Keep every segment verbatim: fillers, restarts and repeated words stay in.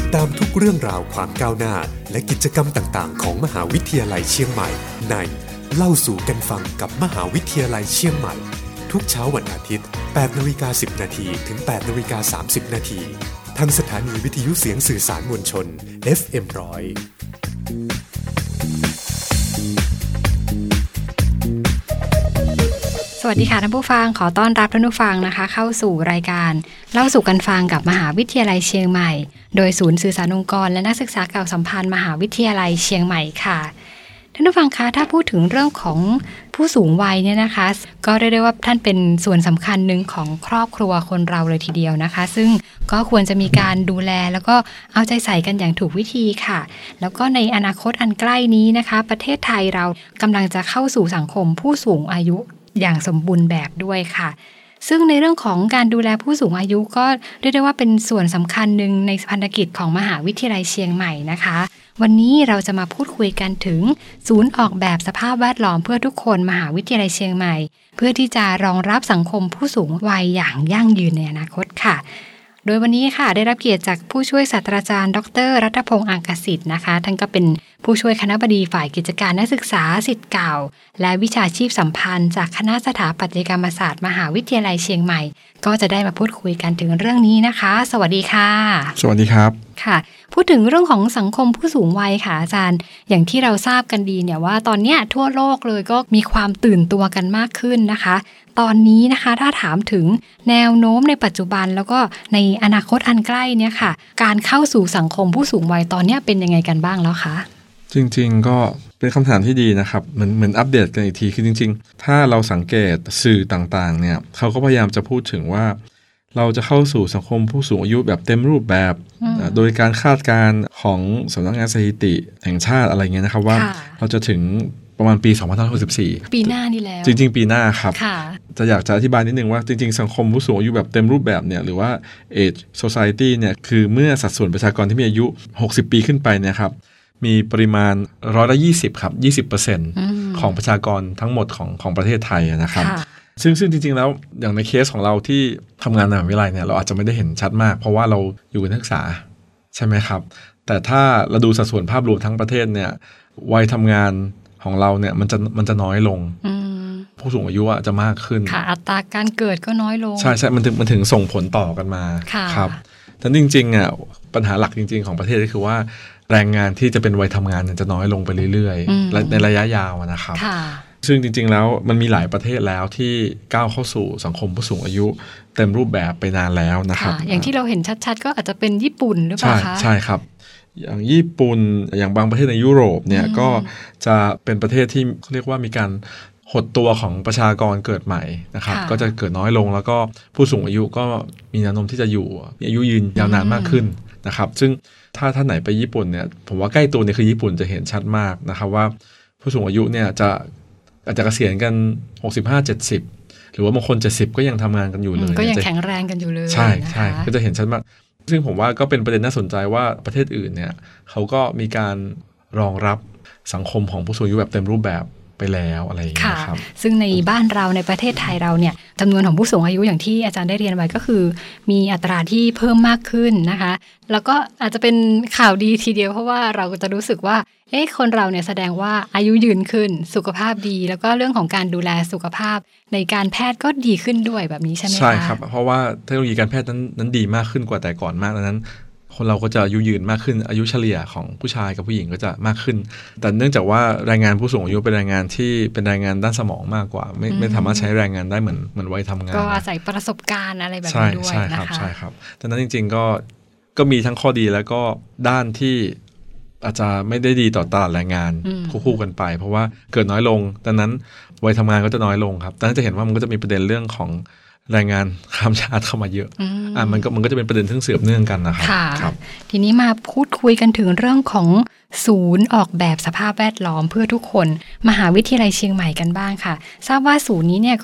ดตามทุกเรื่องราวความก้าวหน้าและกิจกรรมต่างๆของมหาวิทยาลัยเชียงใหม่ในเล่าสู่กันฟังกับมหาวิทยาลัยเชียงใหม่ทุกเช้าวันอาทิตย์ แปดนาฬิกาสิบนาทีถึง แปดนาฬิกาสามสิบนาทีทางสถานีวิทยุเสียงสื่อสารมวลชน เอฟ เอ็ม หนึ่งร้อยสวัสดีค่ะท่านผู้ฟังขอต้อนรับท่านผู้ฟังนะคะเข้าสู่รายการเล่าสู่กันฟังกับมหาวิทยาลัยเชียงใหม่โดยศูนย์สื่อสารองค์กรและนักศึกษาเก่าสัมพันธ์มหาวิทยาลัยเชียงใหม่ค่ะท่านผู้ฟังคะถ้าพูดถึงเรื่องของผู้สูงวัยเนี่ยนะคะก็เรียกได้ว่าท่านเป็นส่วนสำคัญหนึ่งของครอบครัวคนเราเลยทีเดียวนะคะซึ่งก็ควรจะมีการดูแลแล้วก็เอาใจใส่กันอย่างถูกวิธีค่ะแล้วก็ในอนาคตอันใกล้นี้นะคะประเทศไทยเรากำลังจะเข้าสู่สังคมผู้สูงอายุอย่างสมบูรณ์แบบด้วยค่ะซึ่งในเรื่องของการดูแลผู้สูงอายุก็เรียกได้ว่าเป็นส่วนสำคัญหนึ่งในพันธกิจของมหาวิทยาลัยเชียงใหม่นะคะวันนี้เราจะมาพูดคุยกันถึงศูนย์ออกแบบสภาพแวดล้อมเพื่อทุกคนมหาวิทยาลัยเชียงใหม่เพื่อที่จะรองรับสังคมผู้สูงวัยอย่างยั่งยืนในอนาคตค่ะโดยวันนี้ค่ะได้รับเกียรติจากผู้ช่วยศาสตราจารย์ดร.รัตพงษ์อังกสิทธิ์นะคะท่านก็เป็นผู้ช่วยคณบดีฝ่ายกิจการนักศึกษาศิษย์เก่าและวิชาชีพสัมพันธ์จากคณะสถาปัตยกรรมศาสตร์มหาวิทยาลัยเชียงใหม่ก็จะได้มาพูดคุยกันถึงเรื่องนี้นะคะสวัสดีค่ะสวัสดีครับค่ะพูดถึงเรื่องของสังคมผู้สูงวัยค่ะอาจารย์อย่างที่เราทราบกันดีเนี่ยว่าตอนนี้ทั่วโลกเลยก็มีความตื่นตัวกันมากขึ้นนะคะตอนนี้นะคะถ้าถามถึงแนวโน้มในปัจจุบันแล้วก็ในอนาคตอันใกล้เนี่ยค่ะการเข้าสู่สังคมผู้สูงวัยตอนนี้เป็นยังไงกันบ้างแล้วคะจริงๆก็เป็นคำถามที่ดีนะครับเหมือนเหมือนอัปเดตกันอีกทีคือจริงๆถ้าเราสังเกตสื่อต่างๆเนี่ยเขาก็พยายามจะพูดถึงว่าเราจะเข้าสู่สังคมผู้สูงอายุแบบเต็มรูปแบบโดยการคาดการณ์ของสำนักงานสถิติแห่งชาติอะไรเงี้ยนะครับว่าเราจะถึงประมาณปีสองพันห้าร้อยหกสิบสี่ปีหน้านี่แล้วจริงๆปีหน้าครับจะอยากจะอธิบายนิดนึงว่าจริงๆสังคมผู้สูงอายุแบบเต็มรูปแบบเนี่ยหรือว่า Age Society เนี่ยคือเมื่อสัดส่วนประชากรที่มีอายุหกสิบปีขึ้นไปเนี่ยครับมีปริมาณร้อยละยี่สิบครับ ยี่สิบเปอร์เซ็นต์ ของประชากรทั้งหมดของของประเทศไทยนะครับซึ่งซึ่งจริงๆแล้วอย่างในเคสของเราที่ทำงานในมหาวิทยาลัยเนี่ยเราอาจจะไม่ได้เห็นชัดมากเพราะว่าเราอยู่กับนักศึกษาใช่ไหมครับแต่ถ้าเราดูสัดส่วนภาพรวมทั้งประเทศเนี่ยวัยทำงานของเราเนี่ยมันจะมันจะน้อยลงผู้สูงอายุจะมากขึ้นค่ะอัตราการเกิดก็น้อยลงใช่ใช่มันถึงมันถึงส่งผลต่อกันมาครับแต่จริงๆอ่ะปัญหาหลักจริงๆของประเทศก็คือว่าแรงงานที่จะเป็นวัยทำงานจะน้อยลงไปเรื่อยๆในระยะยาวนะครับซึ่งจริงๆแล้วมันมีหลายประเทศแล้วที่ก้าวเข้าสู่สังคมผู้สูงอายุเต็มรูปแบบไปนานแล้วนะครับอย่างที่เราเห็นชัดๆก็อาจจะเป็นญี่ปุ่นหรือเปล่าคะใช่ครับอย่างญี่ปุ่นอย่างบางประเทศในยุโรปเนี่ยก็จะเป็นประเทศที่เรียกว่ามีการหดตัวของประชากรเกิดใหม่นะครับก็จะเกิดน้อยลงแล้วก็ผู้สูงอายุก็มีแนวโน้มที่จะอยู่อายุยืนยาวนานมากขึ้นนะครับซึ่งถ้าท่านไหนไปญี่ปุ่นเนี่ยผมว่าใกล้ตัวเนี่ยคือญี่ปุ่นจะเห็นชัดมากนะครับว่าผู้สูงอายุเนี่ยจะอาจจะเกษียณกันหกสิบห้า เจ็ดสิบหรือว่าบางคนเจ็ดสิบก็ยังทำงานกันอยู่เลยก็ยังแข็งแรงกันอยู่เลยใช่ใช่ก็จะเห็นชัดมากซึ่งผมว่าก็เป็นประเด็นน่าสนใจว่าประเทศอื่นเนี่ยเขาก็มีการรองรับสังคมของผู้สูงอายุแบบเต็มรูปแบบไปแล้วอะไรอย่างเงี้ยครับซึ่งในบ้านเราในประเทศไทยเราเนี่ยจำนวนของผู้สูงอายุอย่างที่อาจารย์ได้เรียนไว้ก็คือมีอัตราที่เพิ่มมากขึ้นนะคะแล้วก็อาจจะเป็นข่าวดีทีเดียวเพราะว่าเราจะรู้สึกว่าเอ๊ะคนเราเนี่ยแสดงว่าอายุยืนขึ้นสุขภาพดีแล้วก็เรื่องของการดูแลสุขภาพในการแพทย์ก็ดีขึ้นด้วยแบบนี้ใช่ไหมคะใช่ครับเพราะว่าเทคโนโลยีการแพทย์นั้นนั้นดีมากขึ้นกว่าแต่ก่อนมากดังนั้นคนเราก็จะอายุยืนมากขึ้นอายุเฉลี่ยของผู้ชายกับผู้หญิงก็จะมากขึ้นแต่เนื่องจากว่าแรงงานผู้สูงอายุเป็นแรงงานที่เป็นแรงงานด้านสมองมากกว่าไม่ไม่สามารถใช้แรงงานได้เหมือนเหมือนวัยทำงานก็อาศัยประสบการณ์อะไรแบบนี้ด้วยนะคะใช่ครับใช่ครับดังนั้นจริงๆก็ก็มีทั้งข้อดีแล้วก็ด้านที่อาจจะไม่ได้ดีต่อตลาดแรงงานคู่ๆกันไปเพราะว่าเกิดน้อยลงดังนั้นวัยทำงานก็จะน้อยลงครับดังนั้นจะเห็นว่ามันก็จะมีประเด็นเรื่องของแรงงานข้ามชาติเข้ามาเยอะอ่ามันก็มันก็จะเป็นประเด็นที่เสืบเนื่องกันนะครับครับทีนี้มาพูดคุยกันถึงเรื่องของศูนย์ออกแบบสภาพแวดล้อมเพื่อทุกคนมหาวิทยาลัยเชียงใหม่กันบ้างค่ะทราบว่าศูนย์นี้เนี่ยก็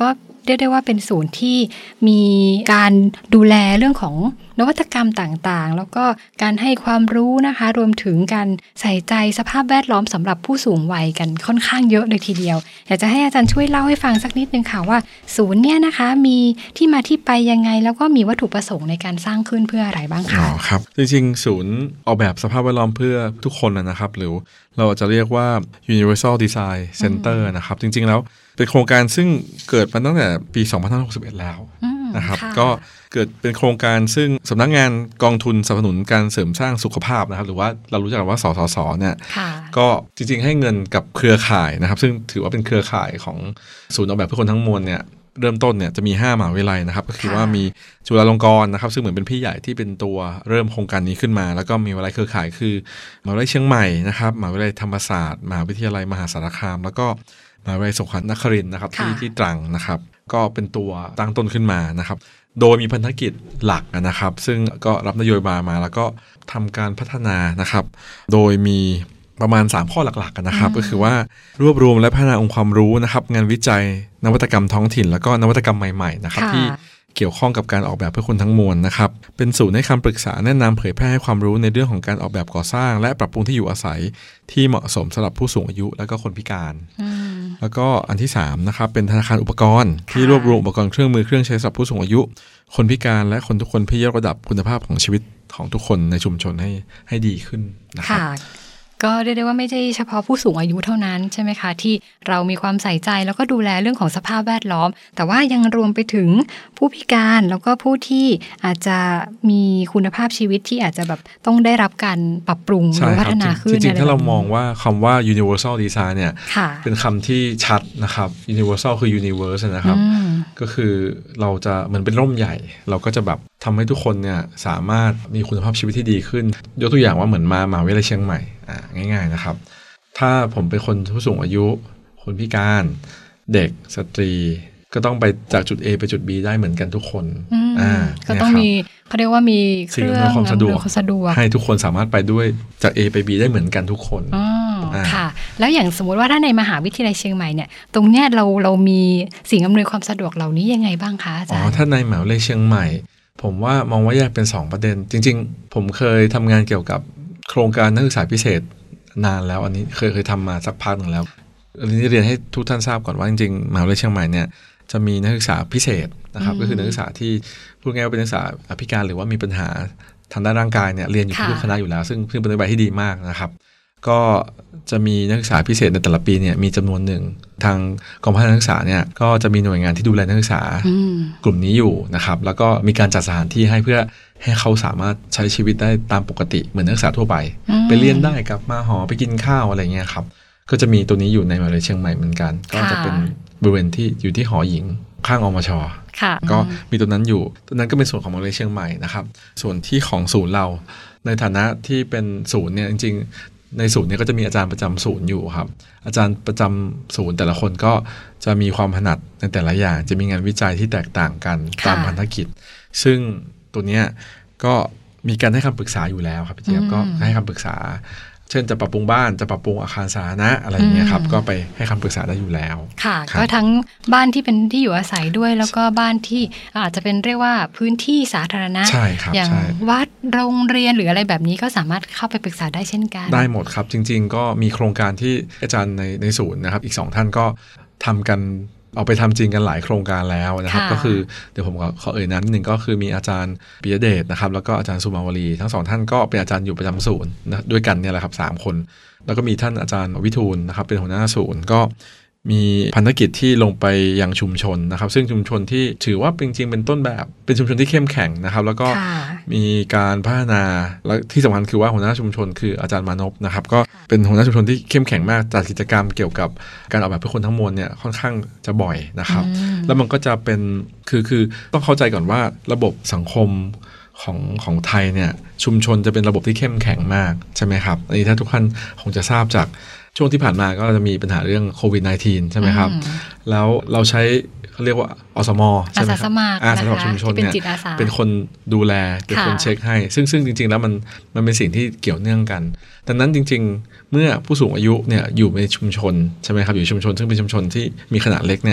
เรียกได้ว่าเป็นศูนย์ที่มีการดูแลเรื่องของนวัตกรรมต่างๆแล้วก็การให้ความรู้นะคะรวมถึงการใส่ใจสภาพแวดล้อมสำหรับผู้สูงวัยกันค่อนข้างเยอะเลยทีเดียวอยากจะให้อาจารย์ช่วยเล่าให้ฟังสักนิดนึงค่ะว่าศูนย์เนี่ยนะคะมีที่มาที่ไปยังไงแล้วก็มีวัตถุประสงค์ในการสร้างขึ้นเพื่ออะไรบ้างคะอ๋อครับจริงๆศูนย์ออกแบบสภาพแวดล้อมเพื่อทุกคนนะครับหรือเราจะเรียกว่า Universal Design Center นะครับจริงๆแล้วเป็นโครงการซึ่งเกิดมาตั้งแต่ปีสองพันห้าร้อยหกสิบเอ็ดแล้วนะครับก็เกิดเป็นโครงการซึ่งสำนักงานกองทุนสนับสนุนการเสริมสร้างสุขภาพนะครับหรือว่าเรารู้จักกันว่าสสสเนี่ยก็จริงๆให้เงินกับเครือข่ายนะครับซึ่งถือว่าเป็นเครือข่ายของศูนย์ออกแบบเพื่อคนทั้งมวลเนี่ยเริ่มต้นเนี่ยจะมีห้ามหาวิทยาลัยนะครับก็คือว่ามีจุฬาลงกรณ์นะครับซึ่งเหมือนเป็นพี่ใหญ่ที่เป็นตัวเริ่มโครงการนี้ขึ้นมาแล้วก็มีวิทยาลัยเครือข่ายคือมหาวิทยาลัยเชียงใหม่นะครับมหาวิทยาลัยธรรมศาสตร์มหาวิทยาลัยมหาสารคามแล้วก็มหาวิทยาลัยสงขลานครินทร์นะครับที่ที่ตรังนะครับก็เป็นตัวตั้งต้นขึ้นมานะครับโดยมีพันธกิจหลักนะครับซึ่งก็รับนโยบายมาแล้วก็ทำการพัฒนานะครับโดยมีประมาณสามข้อหลักๆนะครับก็คือว่ารวบรวมและพัฒนาองค์ความรู้นะครับงานวิจัยนวัตกรรมท้องถิ่นแล้วก็นวัตกรรมใหม่ๆนะครับที่เกี่ยวข้องกับการออกแบบเพื่อคนทั้งมวลนะครับเป็นศูนย์ให้คำปรึกษาแนะนำเผยแพร่ให้ความรู้ในเรื่องของการออกแบบก่อสร้างและปรับปรุงที่อยู่อาศัยที่เหมาะสมสำหรับผู้สูงอายุและก็คนพิการแล้วก็อันที่สามนะครับเป็นธนาคารอุปกรณ์ที่รวบรวมอุปกรณ์เครื่องมือเครื่องใช้สำหรับผู้สูงอายุคนพิการและคนทุกคนเพื่อยกระดับคุณภาพของชีวิตของทุกคนในชุมชนให้ให้ดีขึ้นนะครับก็เรียกได้ว่าไม่ใช่เฉพาะผู้สูงอายุเท่านั้นใช่ไหมคะที่เรามีความใส่ใจแล้วก็ดูแลเรื่องของสภาพแวดล้อมแต่ว่ายังรวมไปถึงผู้พิการแล้วก็ผู้ที่อาจจะมีคุณภาพชีวิตที่อาจจะแบบต้องได้รับการปรับปรุงหรือพัฒนาขึ้นจริงๆถ้าเรามองว่าคำว่า universal design เนี่ยเป็นคำที่ชัดนะครับ universal คือ universe นะครับก็คือเราจะเหมือนเป็นร่มใหญ่เราก็จะแบบทำให้ทุกคนเนี่ยสามารถมีคุณภาพชีวิตที่ดีขึ้นยกตัวอย่างว่าเหมือนมามหาวิทยาลัยเชียงใหม่อ่าง่ายๆนะครับถ้าผมเป็นคนผู้สูงอายุคนพิการเด็กสตรีก็ต้องไปจากจุด A ไปจุด B ได้เหมือนกันทุกคนอ่าก็ต้องมีเขาเรียกว่ามีเครื่องอำนวยความสะดวกให้ทุกคนสามารถไปด้วยจาก A ไป B ได้เหมือนกันทุกคนอ๋อค่ะแล้วอย่างสมมติว่าถ้าในมหาวิทยาลัยเชียงใหม่เนี่ยตรงเนี้ยเราเรามีสิ่งอำนวยความสะดวกเหล่านี้ยังไงบ้างคะอาจารย์อ๋อถ้าในมหาวิทยาลัยเชียงใหม่ผมว่ามองว่าแยกเป็นสองประเด็นจริงๆผมเคยทำงานเกี่ยวกับโครงการนักศึกษาพิเศษนานแล้วอันนี้เคยเคยทำมาสักพักหนึ่งแล้วอันนี้เรียนให้ทุกท่านทราบก่อนว่าจริงๆมหาวิทยาลัยเชียงใหม่เนี่ยจะมีนักศึกษาพิเศษนะครับก็คือนักศึกษาที่พูดง่ายๆว่าเป็นนักศึกษาพิการหรือว่ามีปัญหาทางด้านร่างกายเนี่ยเรียนอยู่ที่ทุกคณะอยู่แล้วซึ่งซึ่งเป็นนโยบายที่ดีมากนะครับก็จะมีนักศึกษาพิเศษในแต่ละปีเนี่ยมีจำนวนหนึ่งทางกองพัฒนานักศึกษาเนี่ยก็จะมีหน่วยงานที่ดูแลนักศึกษากลุ่มนี้อยู่นะครับแล้วก็มีการจัดสถานที่ให้เพื่อให้เขาสามารถใช้ชีวิตได้ตามปกติเหมือนนักศึกษาทั่วไปไปเรียนได้กลับมาหอไปกินข้าวอะไรเงี้ยครับก็จะมีตัวนี้อยู่ในมหาวิทยาลัยเชียงใหม่เหมือนกันก็จะเป็นบริเวณที่อยู่ที่หอหญิงข้างอมช.ก็มีตัวนั้นอยู่ตัวนั้นก็เป็นส่วนของมหาวิทยาลัยเชียงใหม่นะครับส่วนที่ของศูนย์เราในฐานะที่เป็นศูนย์เนี่ยจริงๆในศูนย์เนี่ยก็จะมีอาจารย์ประจำศูนย์อยู่ครับอาจารย์ประจำศูนย์แต่ละคนก็จะมีความถนัดในแต่ละอย่างจะมีงานวิจัยที่แตกต่างกันตามพันธกิจซึ่งตัวเนี้ยก็มีการให้คำปรึกษาอยู่แล้วครับพี่เจี๊ยบก็ให้คำปรึกษาเช่นจะปรับปรุงบ้านจะปรับปรุงอาคารสาธารณะอะไรอย่างเงี้ยครับก็ไปให้คำปรึกษาได้อยู่แล้วค่ะก็ทั้งบ้านที่เป็นที่อยู่อาศัยด้วยแล้วก็บ้านที่อาจจะเป็นเรียกว่าพื้นที่สาธารณะอย่างวัดโรงเรียนหรืออะไรแบบนี้ก็สามารถเข้าไปปรึกษาได้เช่นกันได้หมดครับจริงๆก็มีโครงการที่อาจารย์ในในศูนย์นะครับอีกสองท่านก็ทำกันเอาไปทำจริงกันหลายโครงการแล้วนะครับก็คือเดี๋ยวผมขอเอ่ยนามนิดนึงก็คือมีอาจารย์ปิยเดชนะครับแล้วก็อาจารย์สุมาวลีทั้งสองท่านก็เป็นอาจารย์อยู่ประจำศูนย์นะด้วยกันเนี่ยแหละครับสามคนแล้วก็มีท่านอาจารย์วิทูลนะครับเป็นหัวหน้าศูนย์ก็มีพันธกิจที่ลงไปยังชุมชนนะครับซึ่งชุมชนที่ถือว่าจริงๆเป็นต้นแบบเป็นชุมชนที่เข้มแข็งนะครับแล้วก็มีการพัฒนาและที่สำคัญคือว่าหัวหน้าชุมชนคืออาจารย์มานพนะครับก็เป็นหัวหน้าชุมชนที่เข้มแข็งมากจัดกิจกรรมเกี่ยวกับการออกแบบเพื่อคนทั้งมวลเนี่ยค่อนข้างจะบ่อยนะครับแล้วมันก็จะเป็นคือคือต้องเข้าใจก่อนว่าระบบสังคมของของไทยเนี่ยชุมชนจะเป็นระบบที่เข้มแข็งมากใช่ไหมครับอันนี้ถ้าทุกท่านคงจะทราบจากช่วงที่ผ่านมาก็จะมีปัญหาเรื่องโควิด สิบเก้า ใช่ไหมครับแล้วเราใช้เขาเรียกว่าอสม.ใช่ไหมครับอาสาสมัครชุมชนเนี่ยเป็นคนดูแลเป็นคนเช็คให้ซึ่งซึ่งจริงๆแล้วมันมันเป็นสิ่งที่เกี่ยวเนื่องกันดังนั้นจริงๆเมื่อผู้สูงอายุเนี่ยอยู่ในชุมชนใช่ไหมครับอยู่ชุมชนซึ่งเป็นชุมชนที่มีขนาดเล็กเนี่ย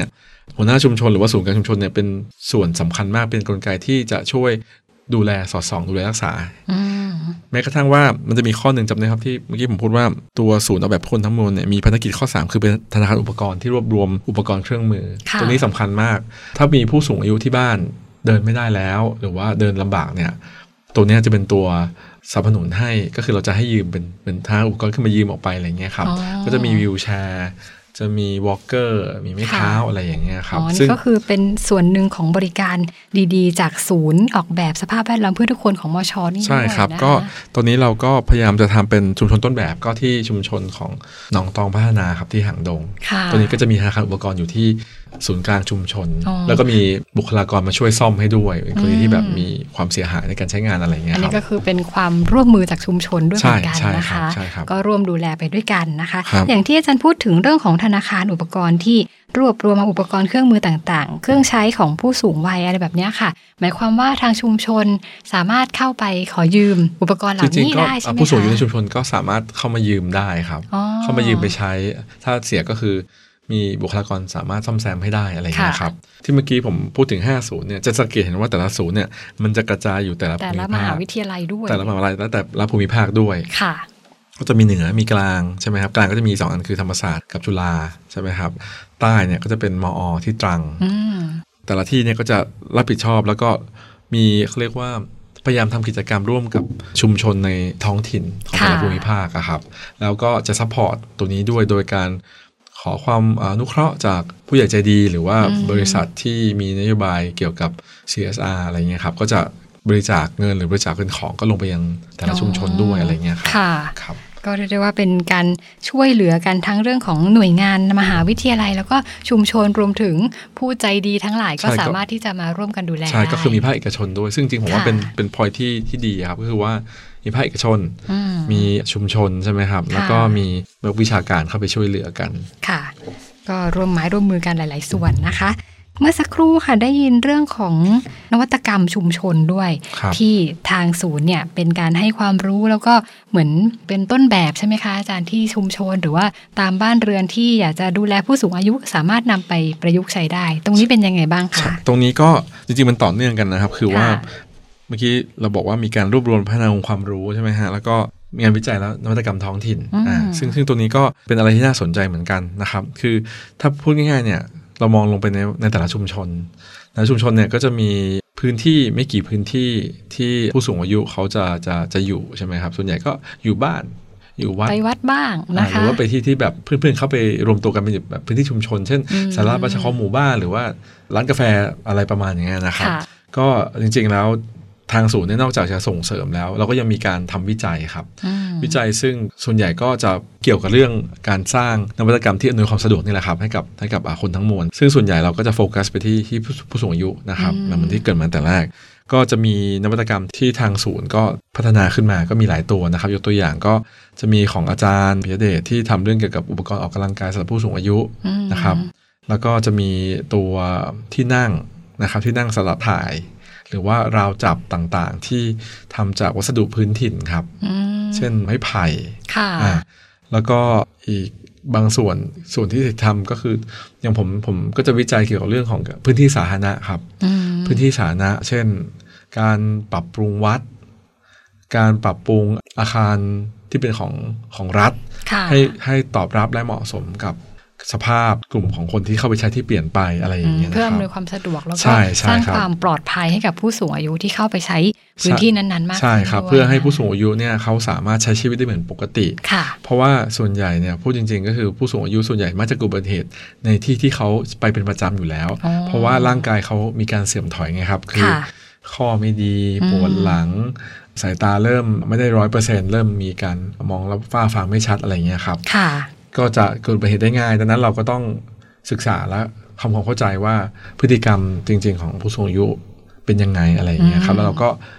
หัวหน้าชุมชนหรือว่าศูนย์การชุมชนเนี่ยเป็นส่วนสำคัญมากเป็นกลไกที่จะช่วยดูแลสอดส่องดูแลรักษาแม้กระทั่งว่ามันจะมีข้อหนึ่งจำได้ครับที่เมื่อกี้ผมพูดว่าตัวศูนย์ออกแบบคนทั้งมวลเนี่ยมีภารกิจข้อสามคือเป็นธนาคารอุปกรณ์ที่รวบรวมอุปกรณ์เครื่องมือตัวนี้สำคัญมากถ้ามีผู้สูงอายุที่บ้านเดินไม่ได้แล้วหรือว่าเดินลำบากเนี่ยตัวนี้จะเป็นตัวสนับสนุนให้ก็คือเราจะให้ยืมเป็นเป็นทางอุปกรณ์ขึ้นมายืมออกไปอะไรเงี้ยครับก็จะมีวีลแชร์จะมีวอล์กเกอร์มีไม้เท้าอะไรอย่างเงี้ยครับซึ่งก็คือเป็นส่วนหนึ่งของบริการดีๆจากศูนย์ออกแบบสภาพแวดล้อมเพื่อทุกคนของมช.นี่ใช่ครับก็ตอนนี้เราก็พยายามจะทำเป็นชุมชนต้นแบบก็ที่ชุมชนของหนองตองพัฒนาครับที่หางดงตัวนี้ก็จะมีธนาคารอุปกรณ์อยู่ที่ศูนย์กลางชุมชนแล้วก็มีบุคลากรมาช่วยซ่อมให้ด้วยเป็นกรณีที่แบบมีความเสียหายในการใช้งานอะไรเงี้ยครับอันนี้ก็คือเป็นความร่วมมือจากชุมชนด้วยเหมือนกันนะคะก็ร่วมดูแลไปด้วยกันนะคะอย่างที่อาจารย์พูดถึงเรื่องของธนาคารอุปกรณ์ที่รวบรวมมาอุปกรณ์เครื่องมือต่างๆเครื่องใช้ของผู้สูงวัยอะไรแบบนี้ค่ะหมายความว่าทางชุมชนสามารถเข้าไปขอยืมอุปกรณ์เหล่านี้ได้ใช่ไหมคะผู้สูงอายุในชุมชนก็สามารถเข้ามายืมได้ครับเข้ามายืมไปใช้ถ้าเสียก็คือมีบุคลากรสามารถซ่อมแซมให้ได้อะไรอย่างเงี้ยครับที่เมื่อกี้ผมพูดถึงห้าศูนย์เนี่ยจะสังเกตเห็นว่าแต่ละศูนย์เนี่ยมันจะกระจายอยู่แต่ละภูมิภาคแต่ละมหาวิทยาลัยด้วยแต่ละมหาวิทยาลัยและแต่ละภูมิภาคด้วยค่ะก็จะมีเหนือมีกลางใช่ไหมครับกลางก็จะมีสองอันคือธรรมศาสตร์กับจุฬาใช่ไหมครับใต้เนี่ยก็จะเป็นมอ.ที่ตรังแต่ละที่เนี่ยก็จะรับผิดชอบแล้วก็มีเขาเรียกว่าพยายามทำกิจกรรมร่วมกับชุมชนในท้องถิ่นของแต่ละภูมิภาคครับแล้วก็จะซัพพอร์ตตัวนี้ด้วยโดยการขอความอนุเคราะห์จากผู้ใหญ่ใจดีหรือว่าบริษัทที่มีนโยบายเกี่ยวกับ ซี เอส อาร์ อะไรเงี้ยครับก็จะบริจาคเงินหรือบริจาคเป็นของก็ลงไปยังแต่ละชุมชนด้วยอะไรเงี้ยครับครับก็เรียกได้ว่าเป็นการช่วยเหลือกันทั้งเรื่องของหน่วยงานมหาวิทยาลัยแล้วก็ชุมชนรวมถึงผู้ใจดีทั้งหลายก็สามารถที่จะมาร่วมกันดูแลใช่ก็คือมีภาคเอกชนด้วยซึ่งจริงผมว่าเป็นเป็นพอยที่ที่ดีครับก็คือว่ามีภาคเอกชนมีชุมชนใช่ไหมครับแล้วก็มีนักวิชาการเข้าไปช่วยเหลือกันค่ะก็ร่วมไม้ร่วมมือกันหลายๆส่วนนะคะเมื่อสักครู่ค่ะได้ยินเรื่องของนวัตกรรมชุมชนด้วยที่ทางศูนย์เนี่ยเป็นการให้ความรู้แล้วก็เหมือนเป็นต้นแบบใช่ไหมคะอาจารย์ที่ชุมชนหรือว่าตามบ้านเรือนที่อยากจะดูแลผู้สูงอายุสามารถนำไปประยุกต์ใช้ได้ตรงนี้เป็นยังไงบ้างคะตรงนี้ก็จริงๆมันต่อเนื่องกันนะครับคือว่าเมื่อกี้เราบอกว่ามีการรวบรวมพัฒนาองค์ความรู้ใช่ไหมฮะแล้วก็มีงานวิจัยแล้วนวัตกรรมท้องถิ่นอ่าซึ่งซึ่งตัวนี้ก็เป็นอะไรที่น่าสนใจเหมือนกันนะครับคือถ้าพูดง่ายๆเนี่ยเรามองลงไปในในแต่ละชุมชนในชุมชนเนี่ยก็จะมีพื้นที่ไม่กี่พื้นที่ที่ผู้สูงอายุเขาจะจะจะอยู่ใช่ไหมครับส่วนใหญ่ก็อยู่บ้านอยู่วัดไปวัดบ้างนะคะหรือว่าไปที่ที่แบบเพื่อนๆเข้าไปรวมตัวกันเป็นแบบพื้นที่ชุมชนเช่นศาลาประชาคมหมู่บ้านหรือว่าร้านกาแฟอะไรประมาณอย่างเงี้ยนะครับก็จริงๆแล้วทางศูนย์เนี่ยนอกจากจะส่งเสริมแล้วเราก็ยังมีการทำวิจัยครับวิจัยซึ่งส่วนใหญ่ก็จะเกี่ยวกับเรื่องการสร้างนวัตกรรมที่อำนวยความสะดวกนี่แหละครับให้กับให้กับคนทั้งมวลซึ่งส่วนใหญ่เราก็จะโฟกัสไปที่ที่ผู้สูงอายุนะครับเหมือนที่เกิดมาแต่แรกก็จะมีนวัตกรรมที่ทางศูนย์ก็พัฒนาขึ้นมาก็มีหลายตัวนะครับยกตัวอย่างก็จะมีของอาจารย์ปิยเดชที่ทำเรื่องเกี่ยวกับอุปกรณ์ออกกำลังกายสำหรับผู้สูงอายุนะครับแล้วก็จะมีตัวที่นั่งนะครับที่นั่งสำหรับถ่ายหรือว่าราวจับต่างๆที่ทำจากวัสดุพื้นถิ่นครับเช่นไม้ไผ่ค่ะแล้วก็อีกบางส่วนส่วนที่ทำก็คืออย่างผมผมก็จะวิจัยเกี่ยวกับเรื่องของพื้นที่สาธารณะครับพื้นที่สาธารณะเช่นการปรับปรุงวัดการปรับปรุงอาคารที่เป็นของของรัฐให้ให้ตอบรับและเหมาะสมกับสภาพกลุ่มของคนที่เข้าไปใช้ที่เปลี่ยนไปอะไรอย่างเงี้ยนะครับเพื่ออำนวยความสะดวกแล้วก็สร้างความปลอดภัยให้กับผู้สูงอายุที่เข้าไปใช้พื้นที่นั้นๆมากขึ้นใช่ครับเพื่อให้ผู้สูงอายุเนี่ยเขาสามารถใช้ชีวิตได้เหมือนปกติเพราะว่าส่วนใหญ่เนี่ยพูดจริงๆก็คือผู้สูงอายุส่วนใหญ่มักจะเกิดอุบัติเหตุในที่ที่เขาไปเป็นประจำอยู่แล้วเพราะว่าร่างกายเขามีการเสื่อมถอยไงครับคือข้อไม่ดีปวดหลังสายตาเริ่มไม่ได้ร้อยเปอร์เซ็นต์เริ่มมีการมองแล้วฟ้าฟางไม่ชัดอะไรเงี้ยครับก็จะเกิดอุบัติเหตุได้ง่ายดังนั้นเราก็ต้องศึกษาและทำความเข้าใจว่าพฤติกรรมจริงๆของผู้สูงอายุเป็นยังไงอะไรอย่างเงี้ยครับแล้วเราก็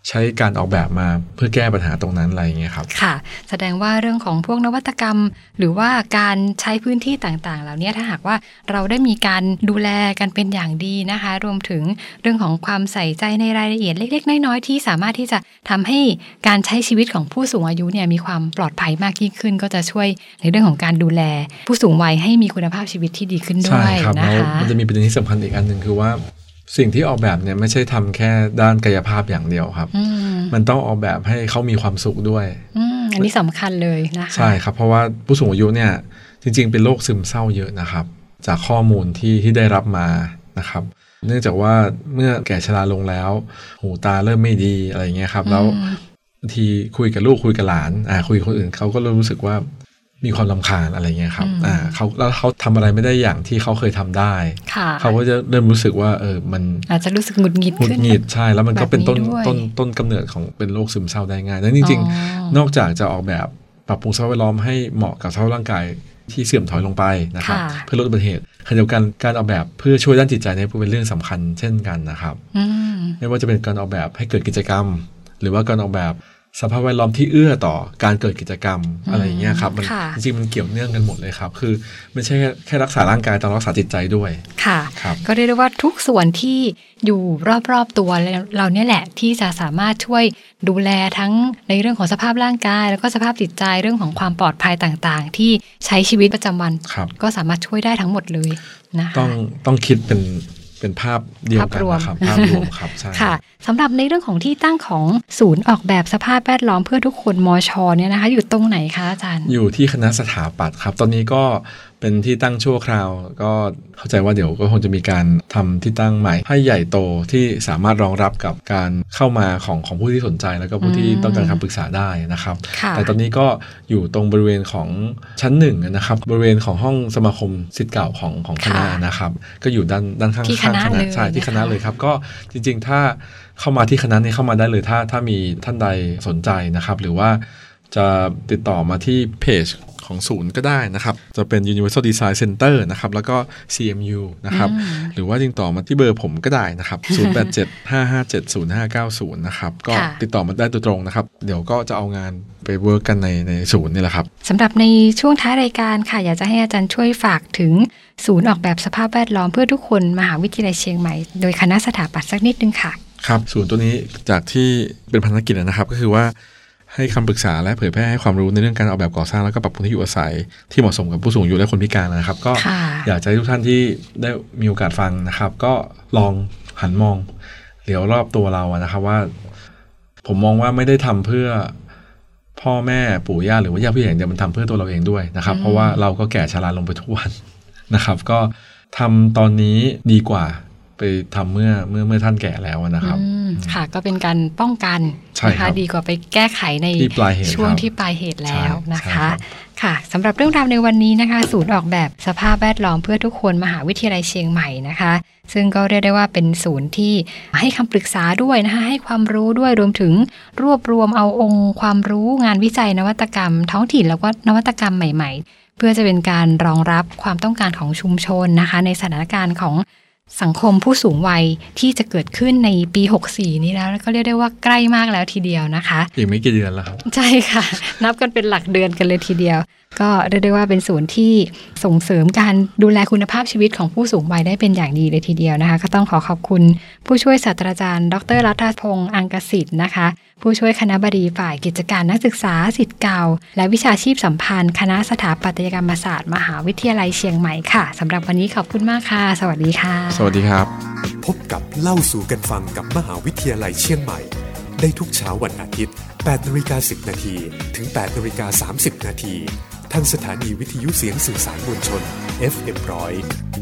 ใช้การออกแบบมาเพื่อแก้ปัญหาตรงนั้นอะไรอย่างเงี้ยครับค่ะแสดงว่าเรื่องของพวกนวัตกรรมหรือว่าการใช้พื้นที่ต่างๆเหล่านี้ถ้าหากว่าเราได้มีการดูแลกันเป็นอย่างดีนะคะรวมถึงเรื่องของความใส่ใจในรายละเอียดเล็กๆน้อยๆที่สามารถที่จะทำให้การใช้ชีวิตของผู้สูงอายุเนี่ยมีความปลอดภัยมากยิ่งขึ้นก็จะช่วยในเรื่องของการดูแลผู้สูงวัยให้มีคุณภาพชีวิตที่ดีขึ้นด้วยนะคะมันจะมีประเด็นที่สำคัญอีกอันหนึ่งคือว่าสิ่งที่ออกแบบเนี่ยไม่ใช่ทำแค่ด้านกายภาพอย่างเดียวครับมันต้องออกแบบให้เขามีความสุขด้วยอันนี้สำคัญเลยนะคะใช่ครับเพราะว่าผู้สูงอายุเนี่ยจริงๆเป็นโรคซึมเศร้าเยอะนะครับจากข้อมูลที่ที่ได้รับมานะครับเนื่องจากว่าเมื่อแก่ชราลงแล้วหูตาเริ่มไม่ดีอะไรเงี้ยครับแล้วบางทีคุยกับลูกคุยกับหลานอ่าคุยกับคนอื่นเขาก็เริ่มรู้สึกว่ามีความรำคาญอะไรเงี้ยครับอ่าเขาแล้วเขาทำอะไรไม่ได้อย่างที่เขาเคยทำได้เขาก็จะเริ่มรู้สึกว่าเออมันอาจจะรู้สึกหงุดหงิดหงุดหงิดใช่แล้วมันก็เป็นต้นต้นต้นกำเนิดของเป็นโรคซึมเศร้าได้ง่ายแล้วจริงๆนอกจากจะออกแบบปรับปรุงสภาพแวดล้อมให้เหมาะกับสภาพร่างกายที่เสื่อมถอยลงไปนะครับเพื่อลดอุบัติเหตุขณะเดียวกันการออกแบบเพื่อช่วยด้านจิตใจเนี่ยเป็นเรื่องสำคัญเช่นกันนะครับไม่ว่าจะเป็นการออกแบบให้เกิดกิจกรรมหรือว่าการออกแบบสภาพแวดล้อมที่เอื้อต่อการเกิดกิจกรรมอะไรอย่างเงี้ยครับมันจริงๆมันเกี่ยวเนื่องกันหมดเลยครับคือไม่ใช่แค่รักษาร่างกายแต่รักษาจิตใจด้วยค่ะก็เรียกได้ว่าทุกส่วนที่อยู่รอบๆตัวเราเนี่ยแหละที่จะสามารถช่วยดูแลทั้งในเรื่องของสภาพร่างกายแล้วก็สภาพจิตใจเรื่องของความปลอดภัยต่างๆที่ใช้ชีวิตประจำวันก็สามารถช่วยได้ทั้งหมดเลยนะคะต้องต้องคิดเป็นเป็นภาพเดียวกันนะครับภาพรวมครับใช่ค่ะสำหรับในเรื่องของที่ตั้งของศูนย์ออกแบบสภาพแวดล้อมเพื่อทุกคนมช.เนี่ยนะคะอยู่ตรงไหนคะอาจารย์อยู่ที่คณะสถาปัตย์ครับตอนนี้ก็เป็นที่ตั้งชั่วคราวก็เข้าใจว่าเดี๋ยวก็คงจะมีการทำที่ตั้งใหม่ให้ใหญ่โตที่สามารถรองรับกับการเข้ามาของของผู้ที่สนใจแล้วก็ผู้ที่ต้องการคำปรึกษาได้นะครับแต่ตอนนี้ก็อยู่ตรงบริเวณของชั้นหนึ่งนะครับบริเวณของห้องสมาคมศิษย์เก่าของของคณะนะครับก็อยู่ด้านด้านข้างข้างคณะใช่ที่คณะเลยครับก็จริงๆถ้าเข้ามาที่คณะนี้เข้ามาได้เลยถ้าถ้ามีท่านใดสนใจนะครับหรือว่าจะติดต่อมาที่เพจของศูนย์ก็ได้นะครับจะเป็น Universal Design Center นะครับแล้วก็ ซี เอ็ม ยู นะครับหรือว่าติดต่อมาที่เบอร์ผมก็ได้นะครับ ศูนย์ แปด เจ็ด ห้า ห้า เจ็ด ศูนย์ ห้า เก้า ศูนย์ นะครับก็ติดต่อมาได้โดยตรงนะครับเดี๋ยวก็จะเอางานไปเวิร์กกันในในศูนย์นี่แหละครับสำหรับในช่วงท้ายรายการค่ะอยากจะให้อาจารย์ช่วยฝากถึงศูนย์ออกแบบสภาพแวดล้อมเพื่อทุกคนมหาวิทยาลัยเชียงใหม่โดยคณะสถาปัตย์สักนิดนึงค่ะครับศูนย์ตัวนี้จากที่เป็นภารกิจนะครับก็คือว่าให้คำปรึกษาและเผยแพร่ให้ความรู้ในเรื่องการออกแบบก่อสร้างแล้วก็ปรับปรุงที่อยู่อาศัยที่เหมาะสมกับผู้สูงอายุและคนพิการนะครับก็อยากจะให้ทุกท่านที่ได้มีโอกาสฟังนะครับก็ลองหันมองเหลียวรอบตัวเรานะครับว่าผมมองว่าไม่ได้ทำเพื่อพ่อแม่ปู่ย่าหรือว่าญาติผู้ใหญ่เดียวมันทำเพื่อตัวเราเองด้วยนะครับเพราะว่าเราก็แก่ชราลงไปทุกวันนะครับก็ทำตอนนี้ดีกว่าไปทำเมื่อเมื่อเมื่อท่านแก่แล้วนะครับค่ะก็เป็นการป้องกันนะคะดีกว่าไปแก้ไขในช่วงที่ปลายเหตุแล้วนะคะค่ะสำหรับเรื่องราวในวันนี้นะคะศูนย์ออกแบบสภาพแวดล้อมเพื่อทุกคนมหาวิทยาลัยเชียงใหม่นะคะซึ่งก็เรียกได้ว่าเป็นศูนย์ที่ให้คำปรึกษาด้วยนะคะให้ความรู้ด้วยรวมถึงรวบรวมเอาองค์ความรู้งานวิจัยนวัตกรรมท้องถิ่นแล้วก็นวัตกรรมใหม่ๆเพื่อจะเป็นการรองรับความต้องการของชุมชนนะคะในสถานการณ์ของสังคมผู้สูงวัยที่จะเกิดขึ้นในปีหกสิบสี่นี้แล้วก็เรียกได้ว่าใกล้มากแล้วทีเดียวนะคะอีกไม่กี่เดือนแล้วครับใช่ค่ะนับกันเป็นหลักเดือนกันเลยทีเดียวก็เรียกได้ว่าเป็นศูนย์ที่ส่งเสริมการดูแลคุณภาพชีวิตของผู้สูงวัยได้เป็นอย่างดีเลยทีเดียวนะคะก็ต้องขอขอบคุณผู้ช่วยศาสตราจารย์ดร.รัตพงษ์อังกสิทธิ์นะคะผู้ช่วยคณบดีฝ่ายกิจการนักศึกษาศิษย์เก่าและวิชาชีพสัมพันธ์คณะสถาปัตยกรรมศาสตร์มหาวิทยาลัยเชียงใหม่ค่ะสำหรับวันนี้ขอบคุณมากค่ะสวัสดีค่ะสวัสดีครับพบกับเล่าสู่กันฟังกับมหาวิทยาลัยเชียงใหม่ได้ทุกเช้าวันอาทิตย์ แปดนาฬิกาสิบนาที ถึง แปดนาฬิกาสามสิบนาทีทางสถานีวิทยุเสียงสื่อสารมวลชน เอฟ เอ็ม หนึ่งร้อย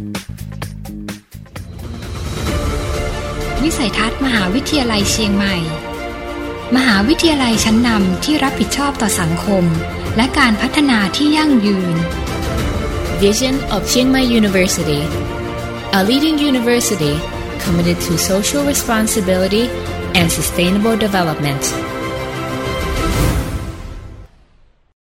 วิสัยทัศน์มหาวิทยาลัยเชียงใหม่มหาวิทยาลัยชั้นนำที่รับผิดชอบต่อสังคมและการพัฒนาที่ยั่งยืน Vision of Chiang Mai University A leading university committed to social responsibility and sustainable development